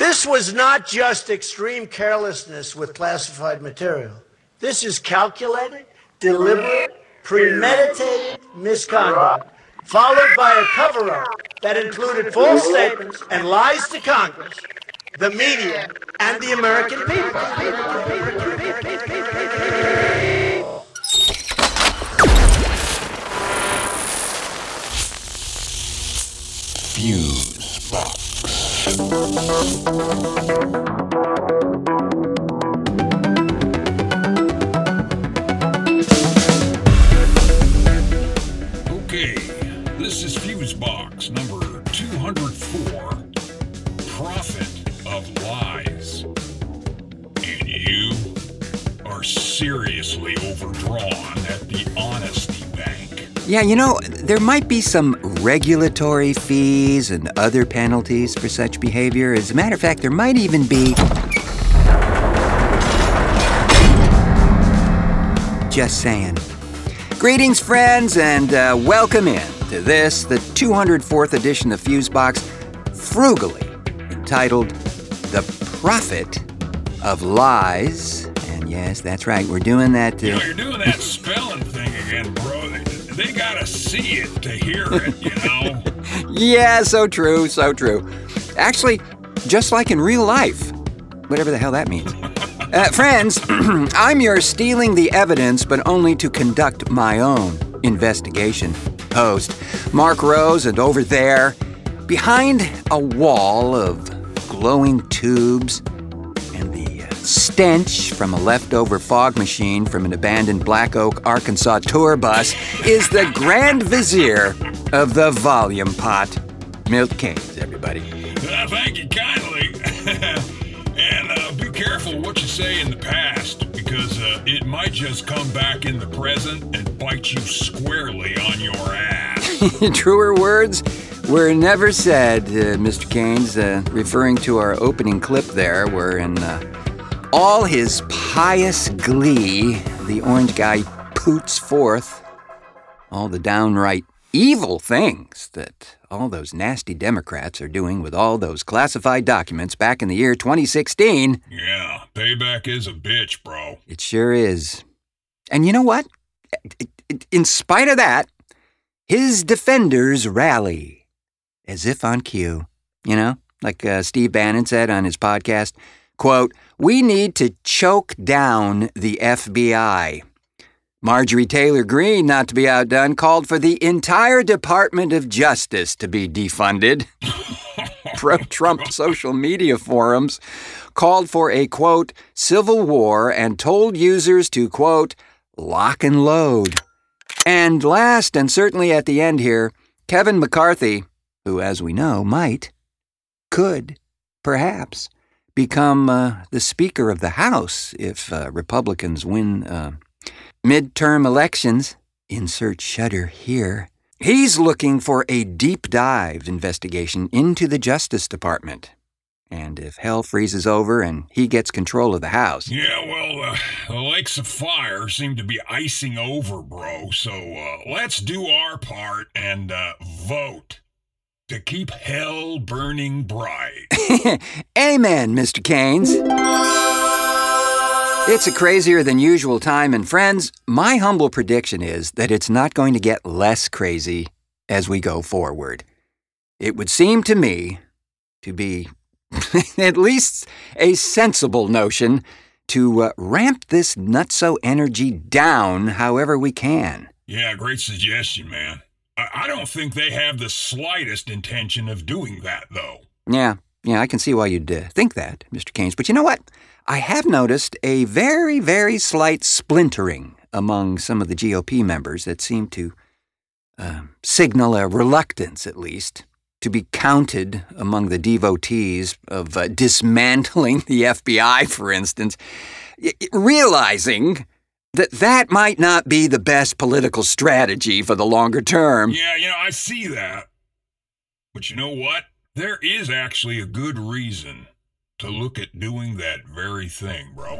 This was not just extreme carelessness with classified material. This is calculated, deliberate, premeditated misconduct, followed by a cover-up that included false statements and lies to Congress, the media, and the American people. Fuse Box. Okay, this is Fuse Box number 204, Prophet of Lies. And you are seriously overdrawn at the Honesty Bank. Yeah, you know, there might be some regulatory fees and other penalties for such behavior. As a matter of fact, there might even be... Just saying. Greetings, friends, and welcome in to this, the 204th edition of Fusebox, frugally entitled The Prophet of Lies. And yes, that's right, we're doing that... You know, you're doing that spelling thing again, bro. They gotta see it to hear it, you know? Yeah, so true, so true. Actually, just like in real life. Whatever the hell that means. Friends, I'm your stealing the evidence, but only to conduct my own investigation host, Mark Rose, and over there, behind a wall of glowing tubes and the stench from a leftover fog machine from an abandoned Black Oak, Arkansas tour bus, is the Grand Vizier of the Volume Pot, Milt Kanes, everybody. Thank you kindly. And be careful what you say in the past, because it might just come back in the present and bite you squarely on your ass. Truer words were never said, Mr. Kanes, referring to our opening clip there, where in all his pious glee, the orange guy poots forth all the downright evil things that all those nasty Democrats are doing with all those classified documents back in the year 2016. Yeah, payback is a bitch, bro. It sure is. And you know what? In spite of that, his defenders rally, as if on cue. You know, like Steve Bannon said on his podcast, quote, "We need to choke down the FBI." Marjorie Taylor Greene, not to be outdone, called for the entire Department of Justice to be defunded. Pro-Trump social media forums called for a, quote, civil war and told users to, quote, lock and load. And last, and certainly at the end here, Kevin McCarthy, who, as we know, could, perhaps, become the Speaker of the House if Republicans win midterm elections, insert shudder here. He's looking for a deep dive investigation into the Justice Department. And if hell freezes over and he gets control of the House... Yeah, well, the lakes of fire seem to be icing over, bro. So let's do our part and vote to keep hell burning bright. Amen, Mr. Kanes. It's a crazier than usual time, and friends, my humble prediction is that it's not going to get less crazy as we go forward. It would seem to me to be at least a sensible notion to ramp this nutso energy down however we can. Yeah, great suggestion, man. I don't think they have the slightest intention of doing that, though. Yeah, I can see why you'd think that, Mr. Kanes. But you know what? I have noticed a very, very slight splintering among some of the GOP members that seem to signal a reluctance, at least, to be counted among the devotees of dismantling the FBI, for instance, realizing that might not be the best political strategy for the longer term. Yeah, I see that. But you know what? There is actually a good reason to look at doing that very thing, bro.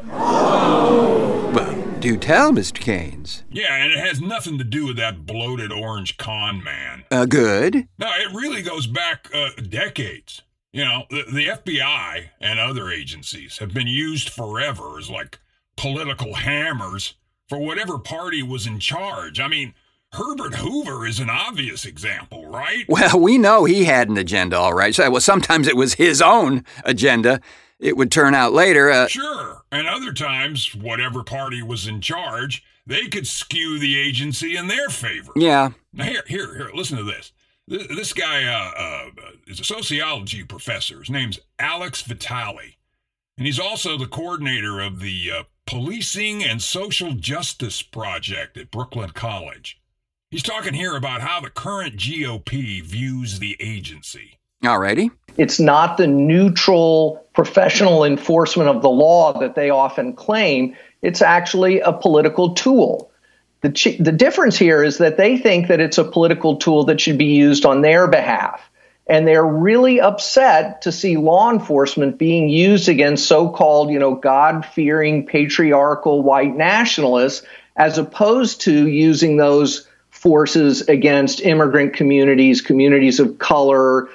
Well, do tell, Mr. Kanes. Yeah, and it has nothing to do with that bloated orange con man. Good. No, it really goes back decades. You know, the FBI and other agencies have been used forever as like political hammers for whatever party was in charge. I mean, Herbert Hoover is an obvious example, right? Well, we know he had an agenda, all right. So, well, sometimes it was his own agenda. It would turn out later. Sure. And other times, whatever party was in charge, they could skew the agency in their favor. Yeah. Now, here, listen to this. This guy is a sociology professor. His name's Alex Vitale. And he's also the coordinator of the Policing and Social Justice Project at Brooklyn College. He's talking here about how the current GOP views the agency. Alrighty. It's not the neutral professional enforcement of the law that they often claim. It's actually a political tool. The difference here is that they think that it's a political tool that should be used on their behalf. And they're really upset to see law enforcement being used against so-called, God-fearing, patriarchal white nationalists, as opposed to using those forces against immigrant communities, communities of color,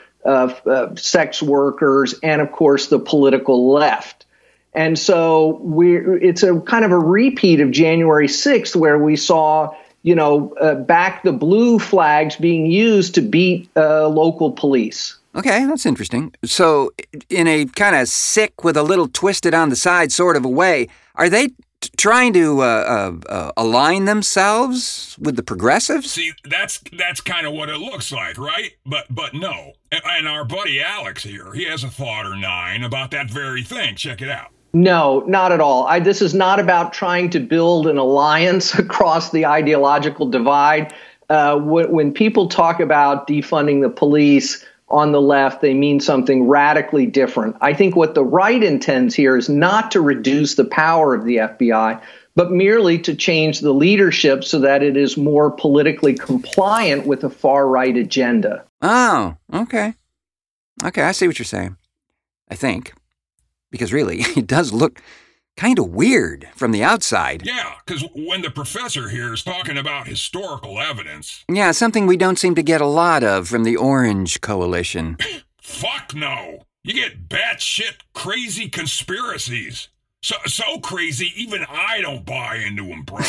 sex workers, and, of course, the political left. And so it's a kind of a repeat of January 6th, where we saw, back the blue flags being used to beat local police. Okay, that's interesting. So in a kind of sick with a little twisted on the side sort of a way, are they trying to align themselves with the progressives? See, that's kind of what it looks like, right? But no. And our buddy Alex here, he has a thought or nine about that very thing. Check it out. No, not at all. This is not about trying to build an alliance across the ideological divide. When people talk about defunding the police on the left, they mean something radically different. I think what the right intends here is not to reduce the power of the FBI, but merely to change the leadership so that it is more politically compliant with the far-right agenda. Oh, okay. Okay, I see what you're saying. I think. Because really, it does look kind of weird from the outside. Yeah, because when the professor here is talking about historical evidence... Yeah, something we don't seem to get a lot of from the Orange Coalition. Fuck no! You get batshit crazy conspiracies. So crazy, even I don't buy into them, bro.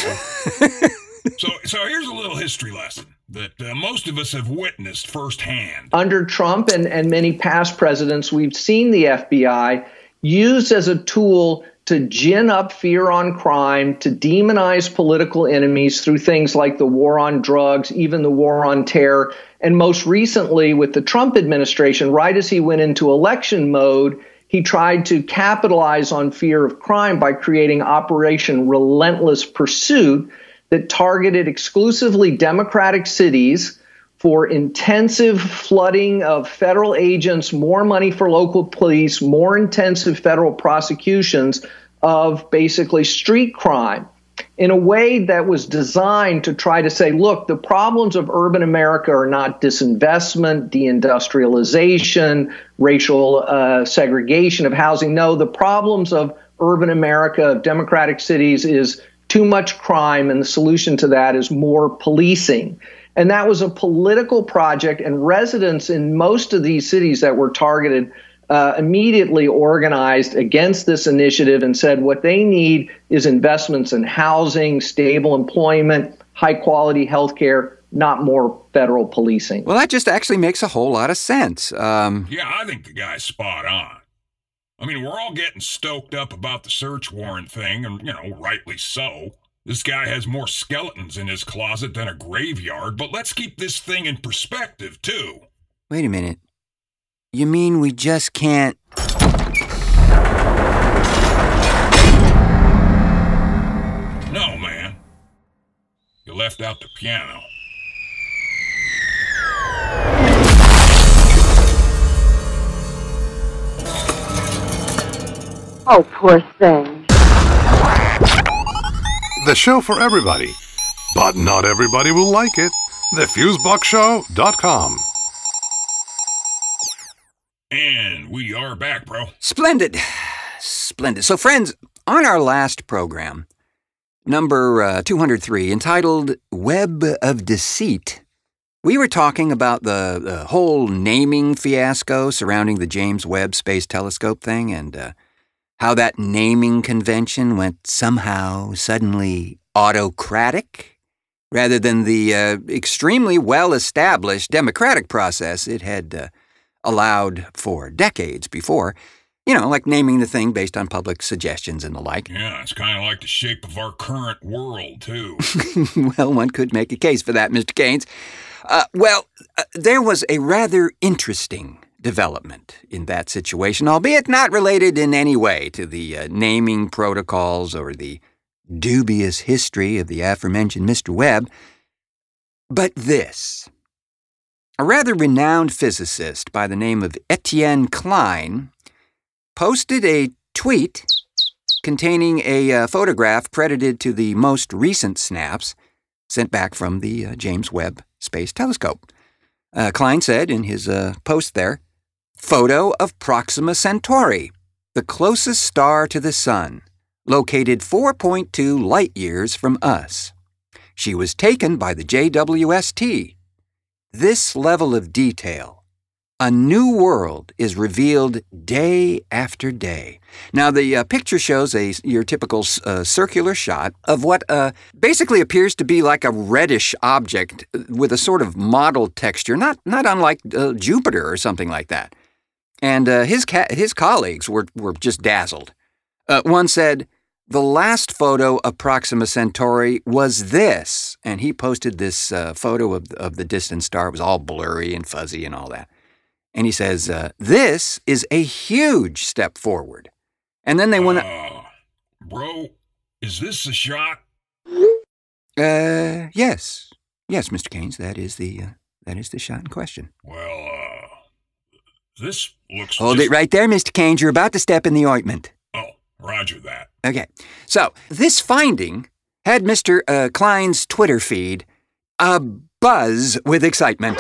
So here's a little history lesson that most of us have witnessed firsthand. Under Trump and many past presidents, we've seen the FBI used as a tool to gin up fear on crime, to demonize political enemies through things like the war on drugs, even the war on terror. And most recently, with the Trump administration, right as he went into election mode, he tried to capitalize on fear of crime by creating Operation Relentless Pursuit that targeted exclusively Democratic cities for intensive flooding of federal agents, more money for local police, more intensive federal prosecutions of basically street crime in a way that was designed to try to say, look, the problems of urban America are not disinvestment, deindustrialization, racial segregation of housing. No, the problems of urban America, of democratic cities, is too much crime, and the solution to that is more policing. And that was a political project, and residents in most of these cities that were targeted immediately organized against this initiative and said what they need is investments in housing, stable employment, high-quality health care, not more federal policing. Well, that just actually makes a whole lot of sense. Yeah, I think the guy's spot on. I mean, we're all getting stoked up about the search warrant thing, and, rightly so. This guy has more skeletons in his closet than a graveyard, but let's keep this thing in perspective, too. Wait a minute. You mean we just can't... No, man. You left out the piano. Oh, poor thing. The show for everybody, but not everybody will like it. TheFuseboxShow.com. And we are back, bro. Splendid. Splendid. So, friends, on our last program, number 203, entitled Web of Deceit, We were talking about the whole naming fiasco surrounding the James Webb Space Telescope thing and how that naming convention went somehow suddenly autocratic rather than the extremely well-established democratic process it had allowed for decades before. You know, like naming the thing based on public suggestions and the like. Yeah, it's kind of like the shape of our current world, too. Well, one could make a case for that, Mr. Keynes. There was a rather interesting development in that situation, albeit not related in any way to the naming protocols or the dubious history of the aforementioned Mr. Webb. But this. A rather renowned physicist by the name of Etienne Klein posted a tweet containing a photograph credited to the most recent snaps sent back from the James Webb Space Telescope. Klein said in his post there, "Photo of Proxima Centauri, the closest star to the Sun, located 4.2 light years from us. She was taken by the JWST. This level of detail. A new world is revealed day after day." Now, the picture shows your typical circular shot of what basically appears to be like a reddish object with a sort of mottled texture, not unlike Jupiter or something like that. And his colleagues were just dazzled. One said, "The last photo of Proxima Centauri was this," and he posted this photo of the distant star. It was all blurry and fuzzy and all that. And he says, "This is a huge step forward." And then they went... Bro, is this the shot? Yes. Yes, Mr. Keynes, that is the shot in question. Well, this looks... Hold it right there, Mr. Keynes. You're about to step in the ointment. Oh, roger that. Okay. So, this finding had Mr. Klein's Twitter feed abuzz with excitement.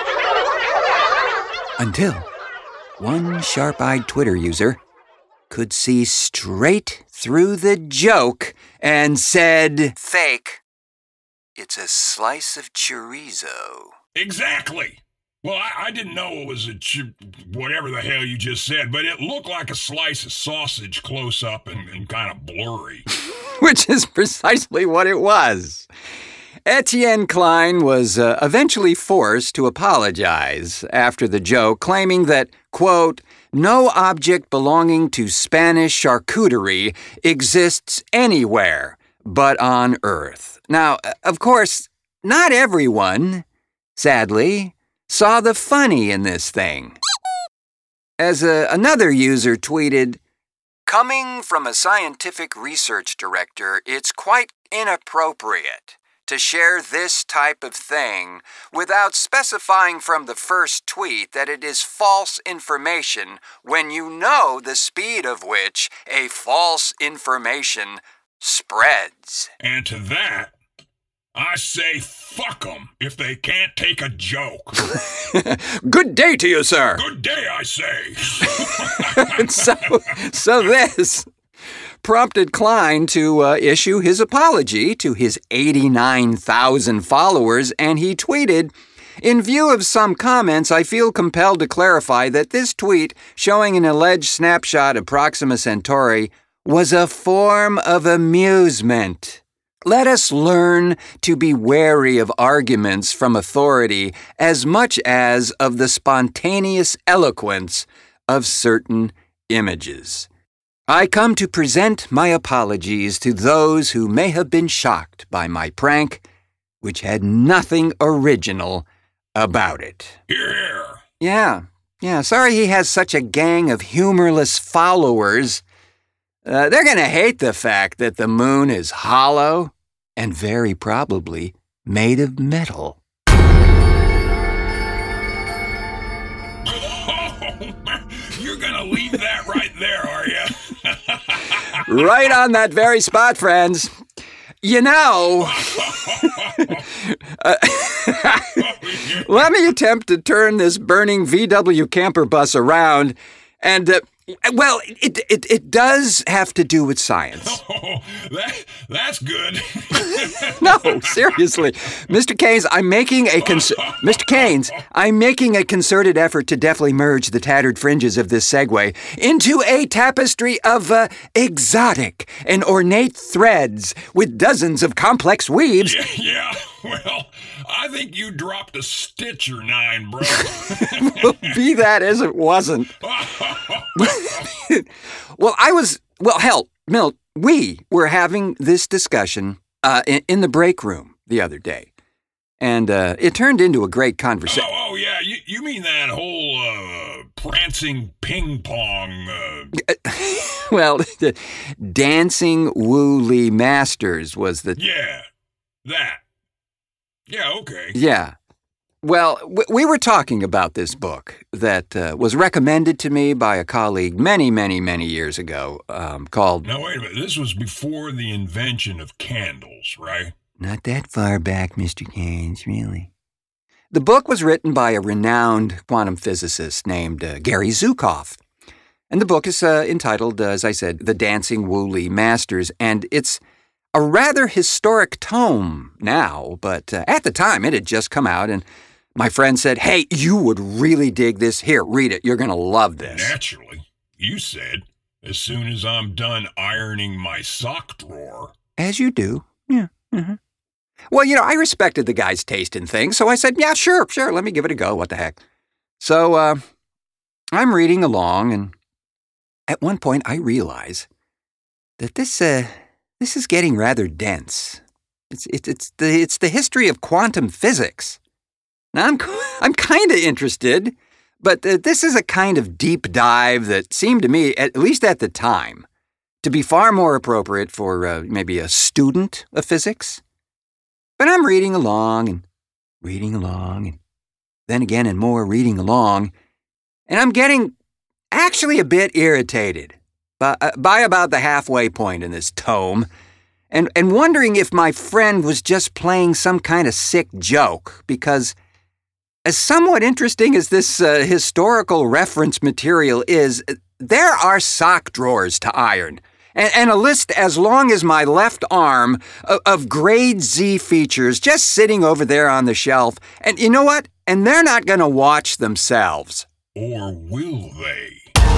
Until one sharp-eyed Twitter user could see straight through the joke and said, "Fake. It's a slice of chorizo." Exactly. Well, I didn't know it was whatever the hell you just said, but it looked like a slice of sausage close up and kind of blurry. Which is precisely what it was. Etienne Klein was eventually forced to apologize after the joke, claiming that, quote, "no object belonging to Spanish charcuterie exists anywhere but on Earth." Now, of course, not everyone, sadly, saw the funny in this thing. As another user tweeted, "Coming from a scientific research director, it's quite inappropriate to share this type of thing without specifying from the first tweet that it is false information when you know the speed of which a false information spreads." And to that, I say fuck 'em if they can't take a joke. Good day to you, sir. Good day, I say. So this prompted Klein to issue his apology to his 89,000 followers, and he tweeted, "In view of some comments, I feel compelled to clarify that this tweet showing an alleged snapshot of Proxima Centauri was a form of amusement. Let us learn to be wary of arguments from authority as much as of the spontaneous eloquence of certain images. I come to present my apologies to those who may have been shocked by my prank, which had nothing original about it." Here. Yeah, sorry he has such a gang of humorless followers. They're going to hate the fact that the moon is hollow and very probably made of metal. You're going to leave that right there, are you? Right on that very spot, friends. You know, let me attempt to turn this burning VW camper bus around and Well, it does have to do with science. Oh, that's good. No, seriously. Mr. Keynes, I'm making a concerted effort to deftly merge the tattered fringes of this segue into a tapestry of exotic and ornate threads with dozens of complex weaves. Yeah, well, I think you dropped a stitch or 9, bro. Be that as it wasn't. Hell, Milt, we were having this discussion in the break room the other day, and it turned into a great conversation. Oh, yeah, you mean that whole prancing ping pong? Well, the Dancing Wooly Masters was the... Yeah, that. Yeah, okay. Yeah. Well, we were talking about this book that was recommended to me by a colleague many, many, many years ago called... Now, wait a minute. This was before the invention of candles, right? Not that far back, Mr. Keynes, really. The book was written by a renowned quantum physicist named Gary Zukav. And the book is entitled, as I said, The Dancing Wooly Masters, and it's a rather historic tome now, but at the time it had just come out, and my friend said, "Hey, you would really dig this. Here, read it. You're going to love this." Naturally. You said, as soon as I'm done ironing my sock drawer. As you do. Yeah. Mm-hmm. Well, I respected the guy's taste in things, so I said, yeah, sure, let me give it a go. What the heck? So I'm reading along, and at one point I realize that this is getting rather dense. It's the history of quantum physics. Now, I'm kind of interested, but this is a kind of deep dive that seemed to me, at least at the time, to be far more appropriate for maybe a student of physics. But I'm reading along, and then again and more reading along, and I'm getting actually a bit irritated by about the halfway point in this tome, and wondering if my friend was just playing some kind of sick joke, because as somewhat interesting as this historical reference material is, there are sock drawers to iron, and a list as long as my left arm of grade Z features just sitting over there on the shelf. And you know what? And they're not going to watch themselves. Or will they?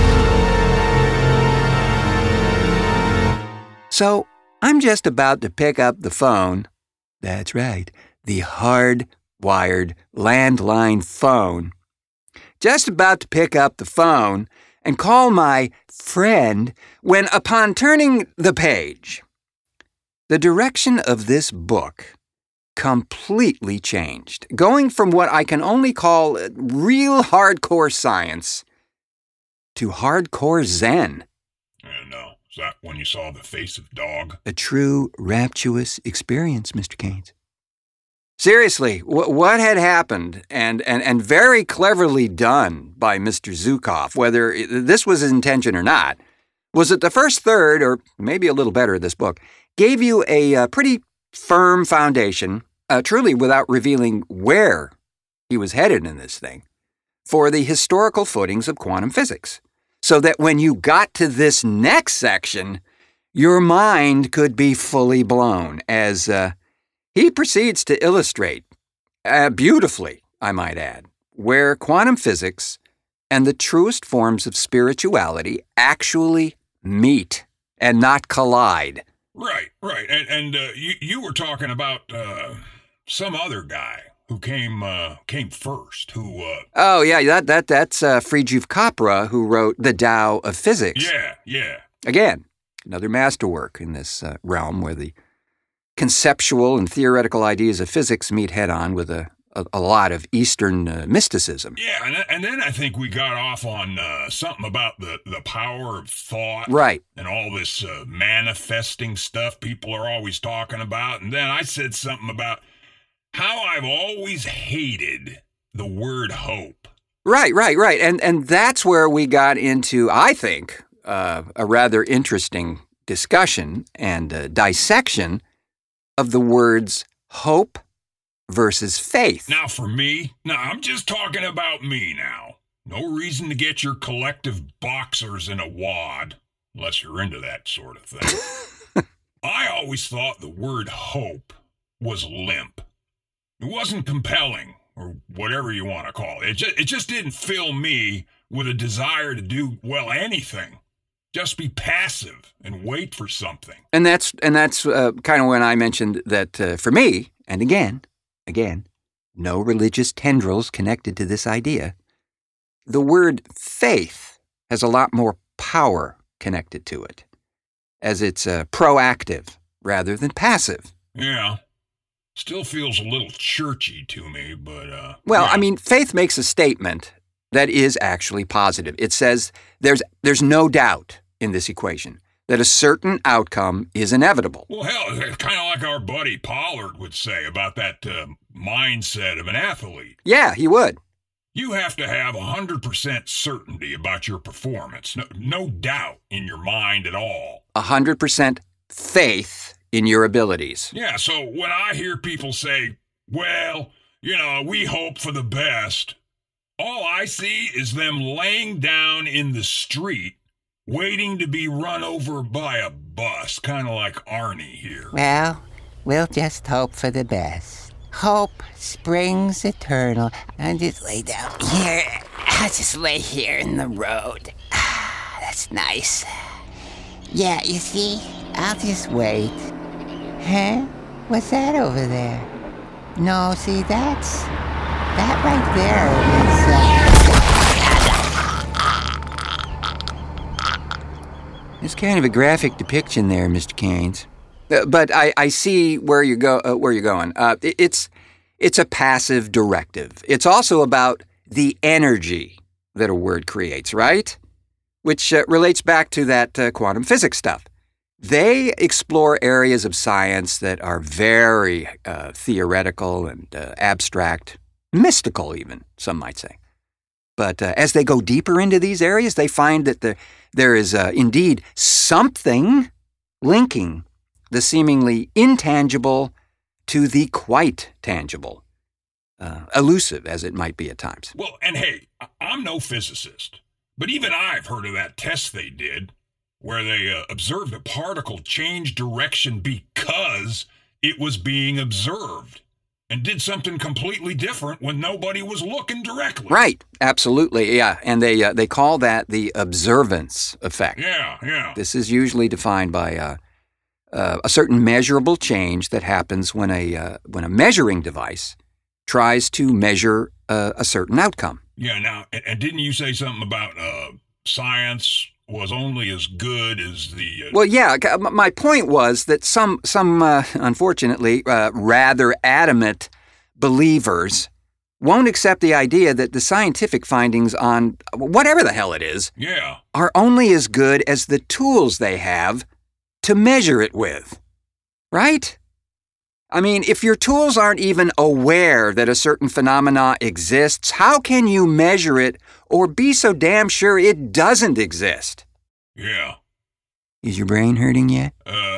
So I'm just about to pick up the phone. That's right, the hard-wired landline phone. Just about to pick up the phone and call my friend when, upon turning the page, the direction of this book completely changed, going from what I can only call real hardcore science to hardcore Zen. No. Is that when you saw the face of dog? A true rapturous experience, Mr. Keynes. Seriously, what had happened, and very cleverly done by Mr. Zukav, whether this was his intention or not, was that the first third, or maybe a little better of this book, gave you a pretty firm foundation, truly without revealing where he was headed in this thing, for the historical footings of quantum physics, so that when you got to this next section, your mind could be fully blown, as he proceeds to illustrate, beautifully, I might add, where quantum physics and the truest forms of spirituality actually meet and not collide. Right. And you were talking about some other guy who came first, who... Oh, yeah, that's Fritjof Capra, who wrote The Tao of Physics. Yeah. Again, another masterwork in this realm where the conceptual and theoretical ideas of physics meet head-on with a lot of Eastern mysticism. Yeah, and then I think we got off on something about the power of thought. Right. And all this manifesting stuff people are always talking about. And then I said something about how I've always hated the word hope. Right. And that's where we got into, I think, a rather interesting discussion and dissection of the words hope versus faith. Now for me, I'm just talking about me now. No reason to get your collective boxers in a wad, unless you're into that sort of thing. I always thought the word hope was limp. It wasn't compelling, or whatever you want to call it. It just didn't fill me with a desire to do, well, anything. Just be passive and wait for something. And that's kind of when I mentioned that for me, and again, no religious tendrils connected to this idea, the word faith has a lot more power connected to it, as it's proactive rather than passive. Yeah. Still feels a little churchy to me, but... Well, yeah. I mean, faith makes a statement that is actually positive. It says there's no doubt in this equation that a certain outcome is inevitable. Well, hell, it's kind of like our buddy Pollard would say about that mindset of an athlete. Yeah, he would. You have to have 100% certainty about your performance. No doubt in your mind at all. 100% faith in your abilities. Yeah, so when I hear people say, well, we hope for the best, all I see is them laying down in the street waiting to be run over by a bus, kind of like Arnie here. Well, we'll just hope for the best. Hope springs eternal. I'll just lay down here. I'll just lay here in the road. That's nice. Yeah, you see, I'll just wait. Huh? What's that over there? No, see, that right there is... It's kind of a graphic depiction there, Mr. Keynes. But I see where you're going. It's a passive directive. It's also about the energy that a word creates, right? Which relates back to that quantum physics stuff. They explore areas of science that are very theoretical and abstract, mystical even, some might say. But as they go deeper into these areas, they find that there is indeed something linking the seemingly intangible to the quite tangible, elusive as it might be at times. Well, and hey, I'm no physicist, but even I've heard of that test they did where they observed a particle change direction because it was being observed, and did something completely different when nobody was looking directly. Right, absolutely, yeah. And they call that the observance effect. Yeah. This is usually defined by a certain measurable change that happens when a measuring device tries to measure a certain outcome. Yeah, now, and didn't you say something about science was only as good as the... Well, yeah, my point was that some unfortunately, rather adamant believers won't accept the idea that the scientific findings on whatever the hell it is are only as good as the tools they have to measure it with. Right? I mean, if your tools aren't even aware that a certain phenomena exists, how can you measure it or be so damn sure it doesn't exist? Yeah. Is your brain hurting yet?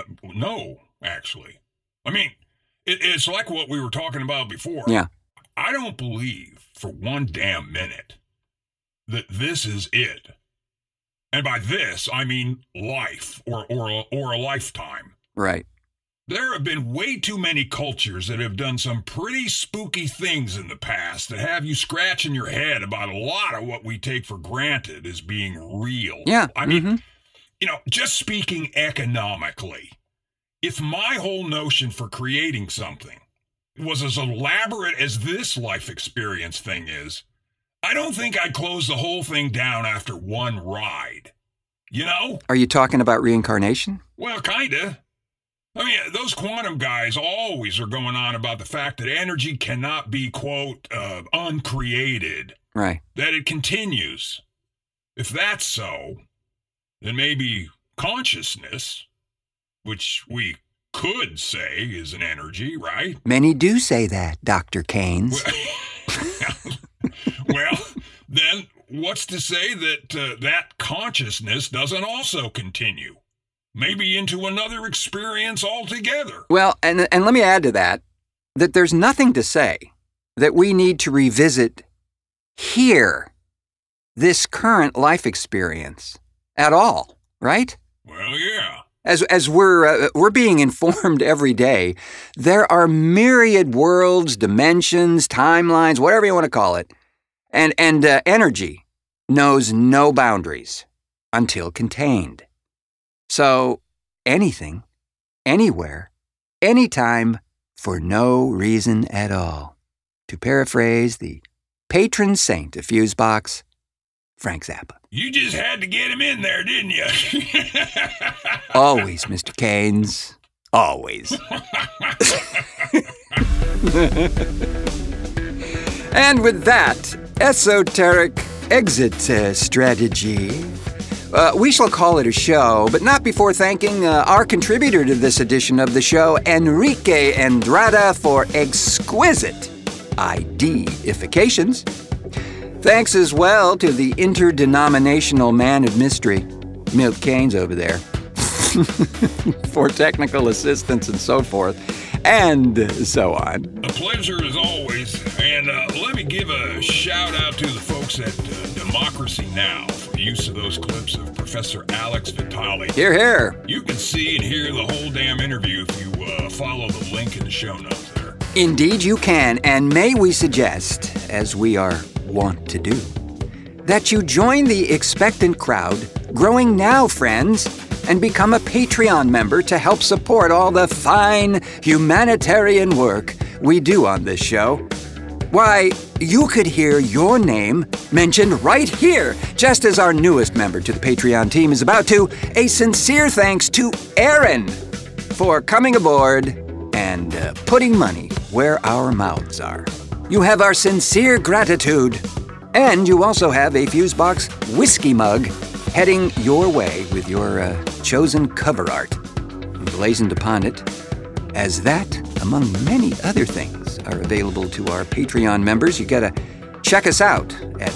No, actually. I mean, it's like what we were talking about before. Yeah. I don't believe for one damn minute that this is it. And by this, I mean life or a lifetime. Right. There have been way too many cultures that have done some pretty spooky things in the past that have you scratching your head about a lot of what we take for granted as being real. Yeah. I mean, just speaking economically, if my whole notion for creating something was as elaborate as this life experience thing is, I don't think I'd close the whole thing down after one ride. You know? Are you talking about reincarnation? Well, kinda. I mean, those quantum guys always are going on about the fact that energy cannot be, quote, uncreated. Right. That it continues. If that's so, then maybe consciousness, which we could say is an energy, right? Many do say that, Dr. Keynes. Well, then what's to say that that consciousness doesn't also continue? Maybe into another experience altogether. Well, and let me add to that there's nothing to say that we need to revisit here this current life experience at all, right? Well, yeah. As we're being informed every day, there are myriad worlds, dimensions, timelines, whatever you want to call it, and energy knows no boundaries until contained. So anything, anywhere, anytime, for no reason at all. To paraphrase the patron saint of Fusebox, Frank Zappa. You just had to get him in there, didn't you? Always, Mr. Keynes. Always. And with that esoteric exit strategy, we shall call it a show, but not before thanking our contributor to this edition of the show, Enrique Andrada, for exquisite ID-ifications. Thanks as well to the interdenominational man of mystery, Milt Keynes over there, for technical assistance and so forth, and so on. A pleasure as always, and let me give a shout out to the folks at Democracy Now! For the use of those clips of Professor Alex Vitale. Hear, hear. You can see and hear the whole damn interview if you follow the link in the show notes there. Indeed you can, and may we suggest, as we are wont to do, that you join the expectant crowd growing now, friends, and become a Patreon member to help support all the fine humanitarian work we do on this show. Why, you could hear your name mentioned right here, just as our newest member to the Patreon team is about to. A sincere thanks to Aaron for coming aboard and putting money where our mouths are. You have our sincere gratitude. And you also have a Fusebox whiskey mug heading your way with your chosen cover art emblazoned upon it, as that, among many other things, are available to our Patreon members. You gotta check us out at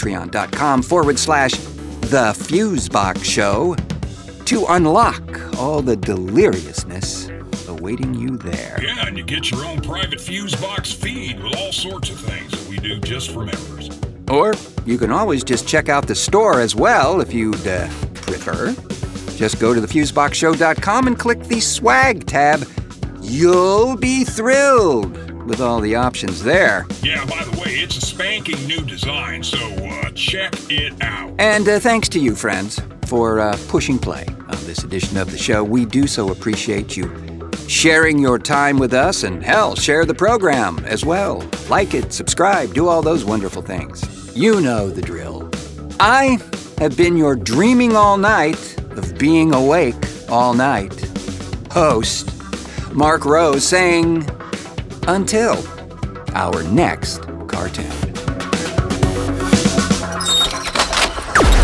patreon.com/The Fusebox Show to unlock all the deliriousness awaiting you there. Yeah, and you get your own private Fusebox feed with all sorts of things that we do just for members. Or you can always just check out the store as well if you'd prefer. Just go to thefuseboxshow.com and click the swag tab. You'll be thrilled with all the options there. Yeah, by the way, it's a spanking new design, so check it out. And thanks to you, friends, for pushing play on this edition of the show. We do so appreciate you sharing your time with us, and hell, share the program as well. Like it, subscribe, do all those wonderful things. You know the drill. I have been your dreaming all night of being awake all night host, Mark Rose, saying, until our next cartoon.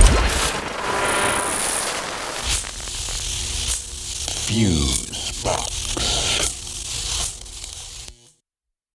Fusebox.